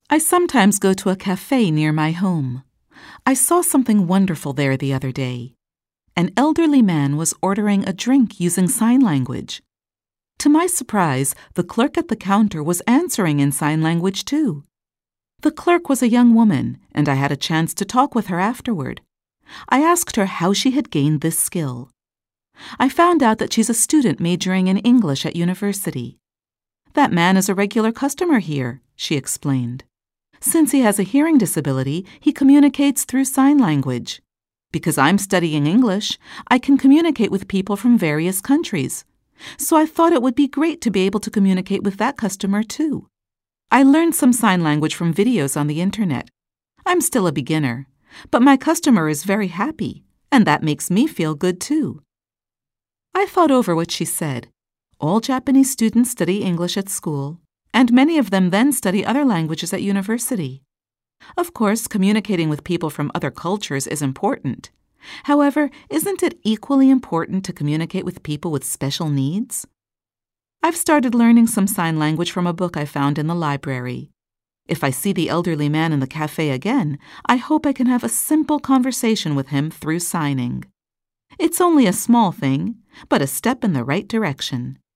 I sometimes go to a cafe near my home. I saw something wonderful there the other day. An elderly man was ordering a drink using sign language. To my surprise, the clerk at the counter was answering in sign language too. The clerk was a young woman, and I had a chance to talk with her afterward. I asked her how she had gained this skill. I found out that she's a student majoring in English at university. That man is a regular customer here, she explained. Since he has a hearing disability, he communicates through sign language. Because I'm studying English, I can communicate with people from various countries. So I thought it would be great to be able to communicate with that customer too. I learned some sign language from videos on the internet. I'm still a beginner, but my customer is very happy, and that makes me feel good too. I thought over what she said. All Japanese students study English at school, and many of them then study other languages at university. Of course, communicating with people from other cultures is important. However, isn't it equally important to communicate with people with special needs? I've started learning some sign language from a book I found in the library. If I see the elderly man in the cafe again, I hope I can have a simple conversation with him through signing. It's only a small thing, but a step in the right direction.